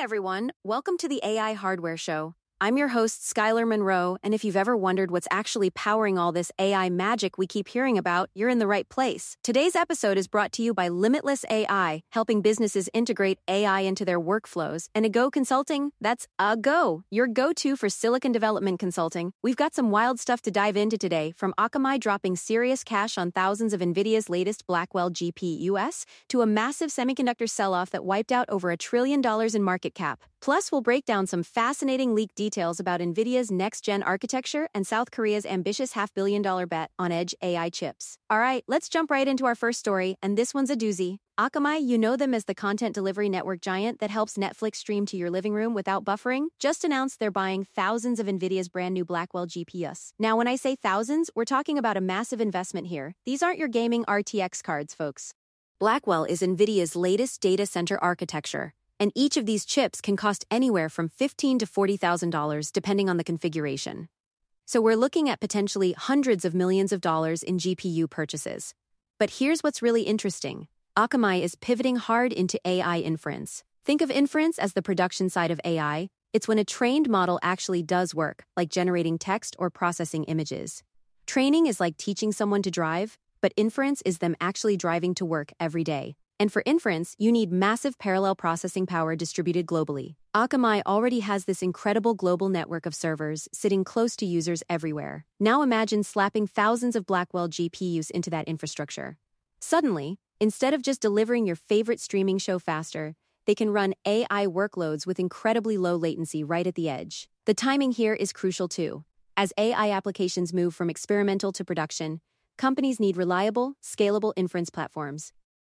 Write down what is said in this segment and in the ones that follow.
everyone, welcome to the AI Hardware Show. I'm your host, Skylar Monroe, and if you've ever wondered what's actually powering all this AI magic we keep hearing about, you're in the right place. Today's episode is brought to you by Limitless AI, helping businesses integrate AI into their workflows. And Ago Consulting, that's Ago, your go-to for silicon development consulting. We've got some wild stuff to dive into today, from Akamai dropping serious cash on thousands of NVIDIA's latest Blackwell GPUs, to a massive semiconductor sell-off that wiped out over $1 trillion in market cap. Plus, we'll break down some fascinating leaked details about NVIDIA's next-gen architecture and South Korea's ambitious $500 million bet on edge AI chips. All right, let's jump right into our first story, and this one's a doozy. Akamai, you know them as the content delivery network giant that helps Netflix stream to your living room without buffering, just announced they're buying thousands of NVIDIA's brand new Blackwell GPUs. Now, when I say thousands, we're talking about a massive investment here. These aren't your gaming RTX cards, folks. Blackwell is NVIDIA's latest data center architecture, and each of these chips can cost anywhere from $15,000 to $40,000 depending on the configuration. So we're looking at potentially hundreds of millions of dollars in GPU purchases. But here's what's really interesting. Akamai is pivoting hard into AI inference. Think of inference as the production side of AI. It's when a trained model actually does work, like generating text or processing images. Training is like teaching someone to drive, but inference is them actually driving to work every day. And for inference, you need massive parallel processing power distributed globally. Akamai already has this incredible global network of servers sitting close to users everywhere. Now imagine slapping thousands of Blackwell GPUs into that infrastructure. Suddenly, instead of just delivering your favorite streaming show faster, they can run AI workloads with incredibly low latency right at the edge. The timing here is crucial too. As AI applications move from experimental to production, companies need reliable, scalable inference platforms.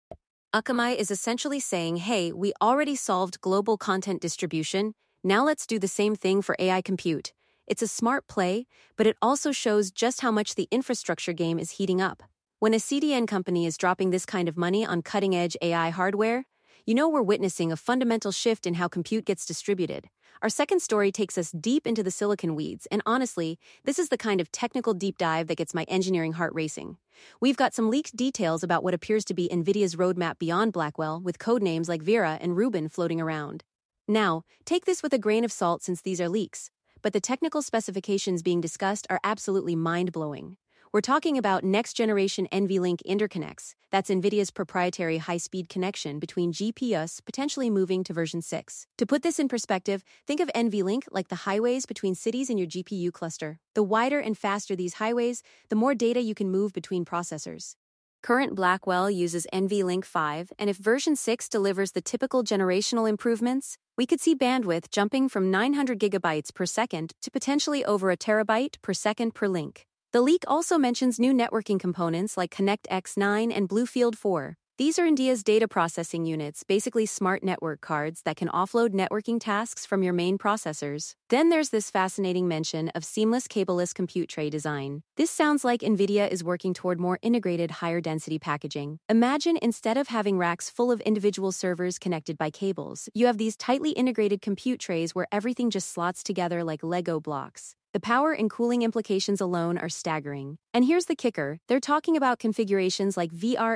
Akamai is essentially saying, hey, we already solved global content distribution, now let's do the same thing for AI compute. It's a smart play, but it also shows just how much the infrastructure game is heating up. When a CDN company is dropping this kind of money on cutting-edge AI hardware, you know we're witnessing a fundamental shift in how compute gets distributed. Our second story takes us deep into the silicon weeds, and honestly, this is the kind of technical deep dive that gets my engineering heart racing. We've got some leaked details about what appears to be NVIDIA's roadmap beyond Blackwell, with codenames like Vera and Rubin floating around. Now, take this with a grain of salt since these are leaks, but the technical specifications being discussed are absolutely mind-blowing. We're talking about next-generation NVLink interconnects. That's NVIDIA's proprietary high-speed connection between GPUs, potentially moving to version 6. To put this in perspective, think of NVLink like the highways between cities in your GPU cluster. The wider and faster these highways, the more data you can move between processors. Current Blackwell uses NVLink 5, and if version 6 delivers the typical generational improvements, we could see bandwidth jumping from 900 gigabytes per second to potentially over a terabyte per second per link. The leak also mentions new networking components like ConnectX-9 and Bluefield 4. These are NVIDIA's data processing units, basically smart network cards that can offload networking tasks from your main processors. Then there's this fascinating mention of seamless cableless compute tray design. This sounds like NVIDIA is working toward more integrated, higher-density packaging. Imagine instead of having racks full of individual servers connected by cables, you have these tightly integrated compute trays where everything just slots together like Lego blocks. The power and cooling implications alone are staggering. And here's the kicker, they're talking about configurations like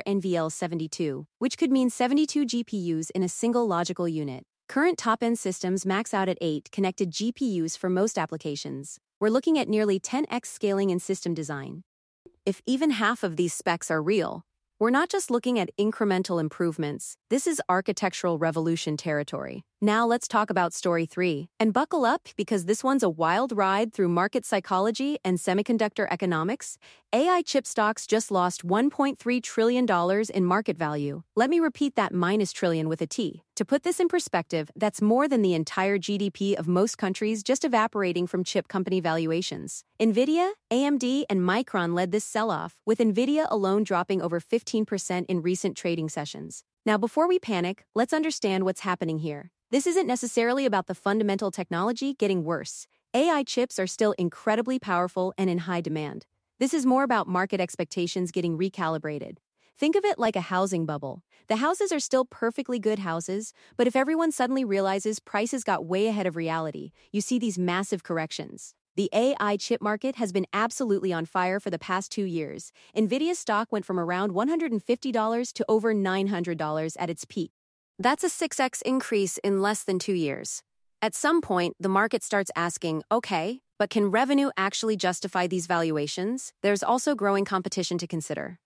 VRNVL72, which could mean 72 GPUs in a single logical unit. Current top-end systems max out at 8 connected GPUs for most applications. We're looking at nearly 10x scaling in system design. If even half of these specs are real, we're not just looking at incremental improvements, this is architectural revolution territory. Now let's talk about story 3. And buckle up because this one's a wild ride through market psychology and semiconductor economics. AI chip stocks just lost $1.3 trillion in market value. Let me repeat that -trillion with a T. To put this in perspective, that's more than the entire GDP of most countries just evaporating from chip company valuations. NVIDIA, AMD, and Micron led this sell-off, with NVIDIA alone dropping over 15% in recent trading sessions. Now, before we panic, let's understand what's happening here. This isn't necessarily about the fundamental technology getting worse. AI chips are still incredibly powerful and in high demand. This is more about market expectations getting recalibrated. Think of it like a housing bubble. The houses are still perfectly good houses, but if everyone suddenly realizes prices got way ahead of reality, you see these massive corrections. The AI chip market has been absolutely on fire for the past 2 years. NVIDIA's stock went from around $150 to over $900 at its peak. That's a 6x increase in less than 2 years. At some point, the market starts asking, okay, but can revenue actually justify these valuations? There's also growing competition to consider.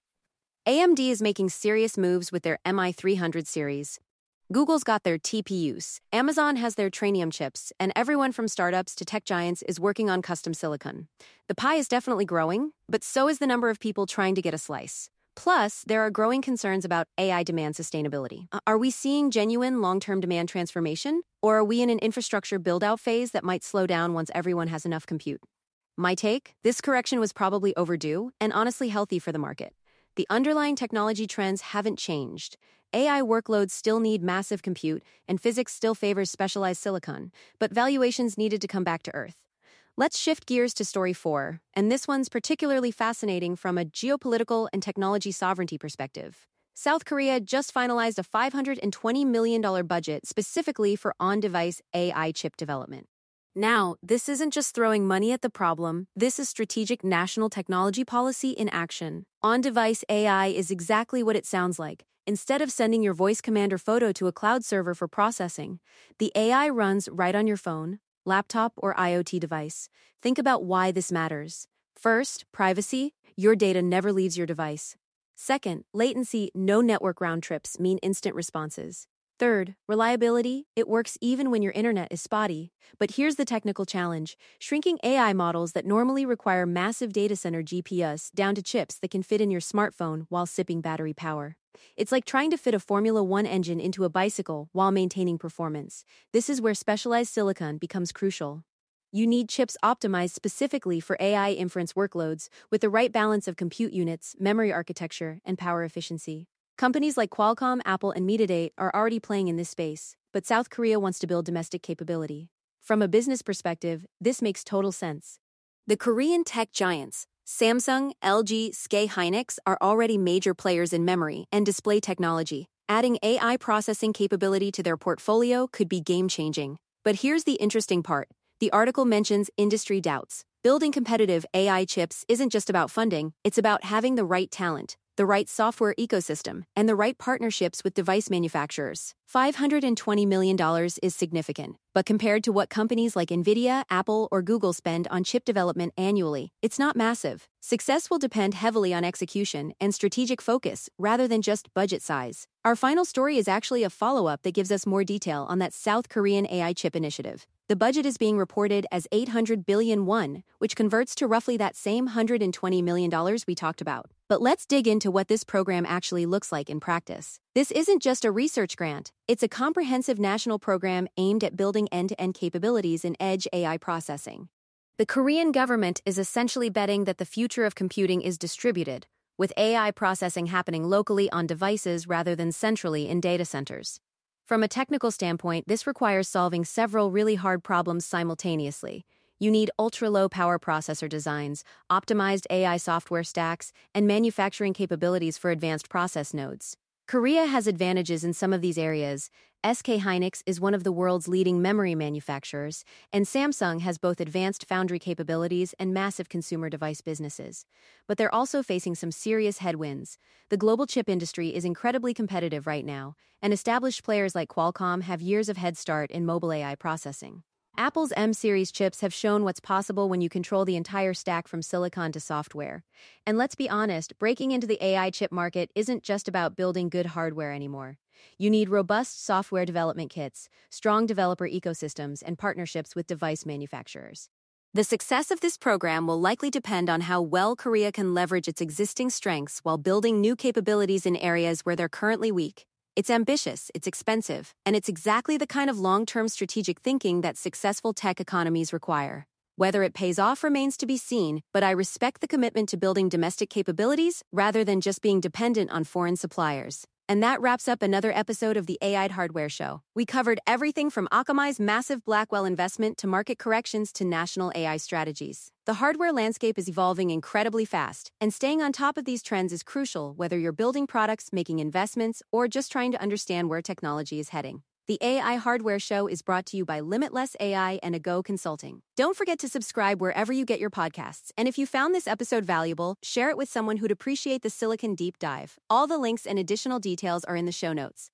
AMD is making serious moves with their MI300 series. Google's got their TPUs, Amazon has their Trainium chips, and everyone from startups to tech giants is working on custom silicon. The pie is definitely growing, but so is the number of people trying to get a slice. Plus, there are growing concerns about AI demand sustainability. Are we seeing genuine long-term demand transformation, or are we in an infrastructure build-out phase that might slow down once everyone has enough compute? My take? This correction was probably overdue and honestly healthy for the market. The underlying technology trends haven't changed. AI workloads still need massive compute, and physics still favors specialized silicon, but valuations needed to come back to earth. Let's shift gears to story 4, and this one's particularly fascinating from a geopolitical and technology sovereignty perspective. South Korea just finalized a $520 million budget specifically for on-device AI chip development. Now, this isn't just throwing money at the problem, this is strategic national technology policy in action. On-device AI is exactly what it sounds like. Instead of sending your voice command or photo to a cloud server for processing, the AI runs right on your phone, laptop, or IoT device. Think about why this matters. First, privacy. Your data never leaves your device. Second, latency. No network round trips mean instant responses. Third, reliability. It works even when your internet is spotty. But here's the technical challenge. Shrinking AI models that normally require massive data center GPUs down to chips that can fit in your smartphone while sipping battery power. It's like trying to fit a Formula One engine into a bicycle while maintaining performance. This is where specialized silicon becomes crucial. You need chips optimized specifically for AI inference workloads with the right balance of compute units, memory architecture, and power efficiency. Companies like Qualcomm, Apple, and Metadata are already playing in this space, but South Korea wants to build domestic capability. From a business perspective, this makes total sense. The Korean tech giants, Samsung, LG, SK Hynix, are already major players in memory and display technology. Adding AI processing capability to their portfolio could be game-changing. But here's the interesting part. The article mentions industry doubts. Building competitive AI chips isn't just about funding, it's about having the right talent, the right software ecosystem, and the right partnerships with device manufacturers. $520 million is significant, but compared to what companies like NVIDIA, Apple, or Google spend on chip development annually, it's not massive. Success will depend heavily on execution and strategic focus rather than just budget size. Our final story is actually a follow-up that gives us more detail on that South Korean AI chip initiative. The budget is being reported as 800 billion won, which converts to roughly that same $120 million we talked about. But let's dig into what this program actually looks like in practice. This isn't just a research grant, it's a comprehensive national program aimed at building end-to-end capabilities in edge AI processing. The Korean government is essentially betting that the future of computing is distributed, with AI processing happening locally on devices rather than centrally in data centers. From a technical standpoint, this requires solving several really hard problems simultaneously. You need ultra-low power processor designs, optimized AI software stacks, and manufacturing capabilities for advanced process nodes. Korea has advantages in some of these areas. SK Hynix is one of the world's leading memory manufacturers, and Samsung has both advanced foundry capabilities and massive consumer device businesses. But they're also facing some serious headwinds. The global chip industry is incredibly competitive right now, and established players like Qualcomm have years of head start in mobile AI processing. Apple's M-series chips have shown what's possible when you control the entire stack from silicon to software. And let's be honest, breaking into the AI chip market isn't just about building good hardware anymore. You need robust software development kits, strong developer ecosystems, and partnerships with device manufacturers. The success of this program will likely depend on how well Korea can leverage its existing strengths while building new capabilities in areas where they're currently weak. It's ambitious, it's expensive, and it's exactly the kind of long-term strategic thinking that successful tech economies require. Whether it pays off remains to be seen, but I respect the commitment to building domestic capabilities rather than just being dependent on foreign suppliers. And that wraps up another episode of the AI Hardware Show. We covered everything from Akamai's massive Blackwell investment to market corrections to national AI strategies. The hardware landscape is evolving incredibly fast, and staying on top of these trends is crucial whether you're building products, making investments, or just trying to understand where technology is heading. The AI Hardware Show is brought to you by Limitless AI and Ago Consulting. Don't forget to subscribe wherever you get your podcasts. And if you found this episode valuable, share it with someone who'd appreciate the Silicon Deep Dive. All the links and additional details are in the show notes.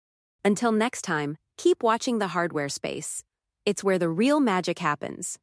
Until next time, keep watching the hardware space. It's where the real magic happens.